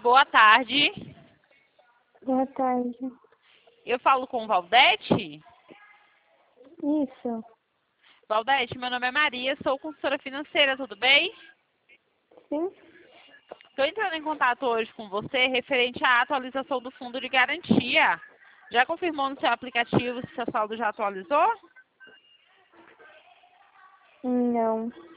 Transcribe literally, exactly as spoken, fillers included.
boa tarde. Boa tarde. Eu falo com Valdete? Isso. Valdete, meu nome é Maria, sou consultora financeira, tudo bem? Sim? Estou entrando em contato hoje com você referente à atualização do fundo de garantia. Já confirmou no seu aplicativo se seu saldo já atualizou? Não.